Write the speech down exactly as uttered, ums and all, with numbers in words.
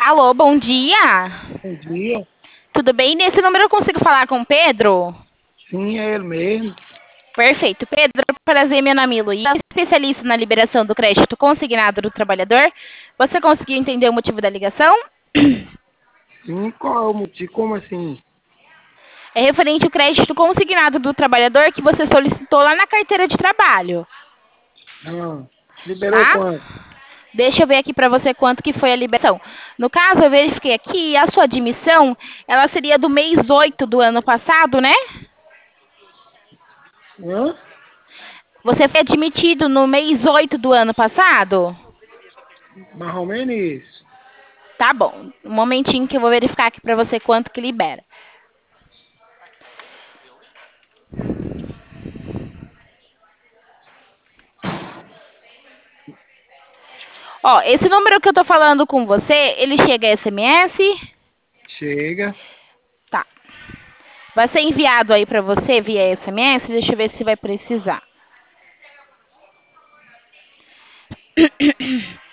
Alô, bom dia. Bom dia. Tudo bem? Nesse número eu consigo falar com o Pedro? Sim, é ele mesmo. Perfeito. Pedro, prazer, meu nome é Luiz, especialista na liberação do crédito consignado do trabalhador. Você conseguiu entender o motivo da ligação? Sim, qual é o motivo? Como assim? É referente ao crédito consignado do trabalhador que você solicitou lá na carteira de trabalho, Ah, liberou tá? quanto? Deixa eu ver aqui para você quanto que foi a liberação. No caso, eu verifiquei aqui, a sua admissão, ela seria do mês oito do ano passado, né? Hã? Você foi admitido no mês oito do ano passado? Mais ou menos isso. Tá bom. Um momentinho que eu vou verificar aqui para você quanto que libera. Ó, esse número que eu tô falando com você, ele chega a S M S? Chega. Tá. Vai ser enviado aí para você via S M S? Deixa eu ver se vai precisar.